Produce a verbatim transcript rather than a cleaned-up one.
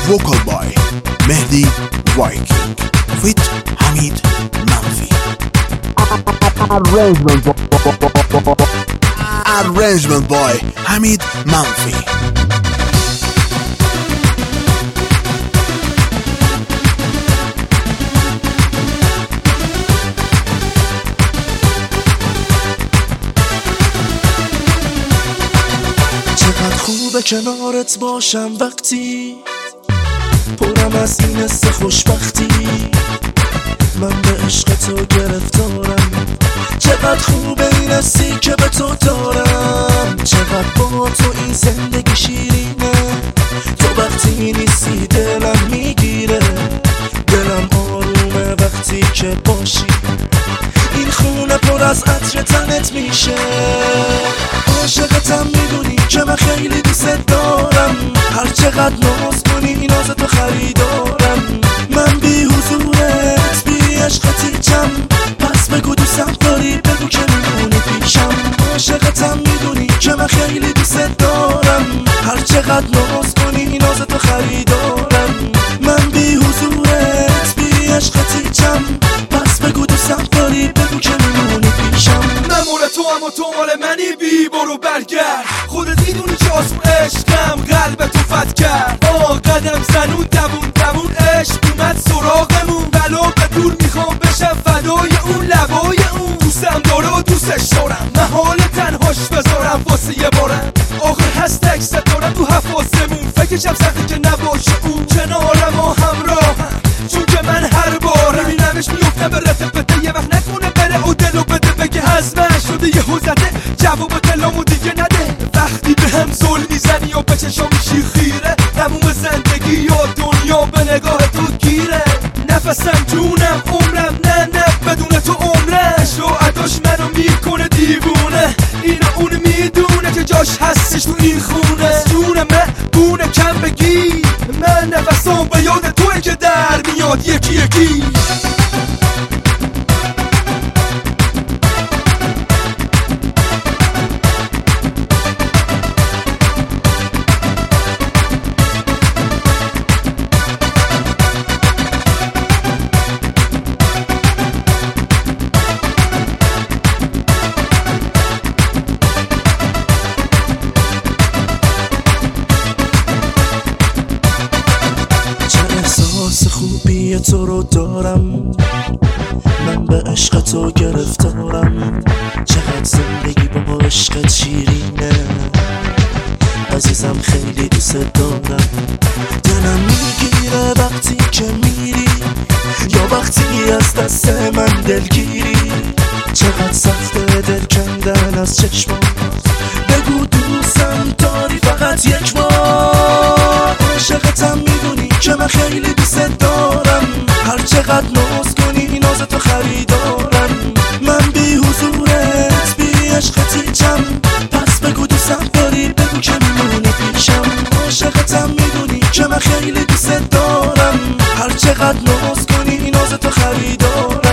vocal by Mehdi Viking with Hamid Manfi. Arrangement by Hamid Manfi. چقدر خوبه کنارت باشم وقتی پرم از این حس خوشبختی، من به عشق تو گرفتارم. چقدر خوبه این حسی که به تو دارم، چقدر با تو این زندگی شیرینه. تو وقتی نیستی دلم میگیره، دلم آرومه وقتی که باشی. این خونه پر از عطر تنت میشه، عاشقتم میدونی که من خیلی دوست دارم. هر چقدر ناز کنی ناز تو خریدارم. من بی حضورت بی عشقتی چم، پس بگو دوستم داری بگو که میمونی پیشم. عاشقتم میدونی که من خیلی دوست دارم. هر چقدر ناز کنی ناز تو خریدارم. من بی حضورت بی عشقتی چم، پس بگو دوستم داری بگو که میمونی پیشم. من مال تو اما تو مال منی، بی برو برگرد. خودت میدونی که آسون عشقم قلب تو فت کرد. آه قدم زنون دوون دوون عشق اومد سراغمون. بلا به دور میخوام بشم فدای اون لبای اون. دوستم داره و دوستش دارم، محال تنهاش بذارم واسه یه بارم. آخه هست عکس دارم تو حفاظمون، فکرشم سخته که نباشه اون کنارم و همراهم. چون که من هر بار میبینمش میفتم به رفته، یه وقت نکنه بره و دلو بده بگه از من شده یه حوزده. جواب دلمو دیگه نده وقتی به هم ظلم میزنی و به چشم میشی خیره. تموم زندگی یا دنیا به نگاه تو گیره. نفسم جونم عمرم نه نه بدون تو عمرش و عداش منو میکنه دیوونه. اینو اون میدونه که جاش هستش تو این خونه. جون من بونه کم بگی، من نفسام به یاد توی که در میاد یکی یکی. خوبی تو رو دارم، من به عشق تو گرفتارم. چقدر زندگی با عشقت شیرینه، عزیزم خیلی دوست دارم. دلم میگیره وقتی که میری یا وقتی از دست من دلگیری. چقدر سخته دل کندن از چشمات، بگو دوستم داری فقط یک بار. عاشقتم میدونی که من خیلی دوست دارم. هر چقدر ناز کنی ناز تو خریدارم. من بی حضورت بی عشقتی چم، پس بگو دوستم داری بگو که میمونی پیشم. عاشقتم میدونی که من خیلی دوست دارم. هر چقدر ناز کنی ناز تو خریدارم.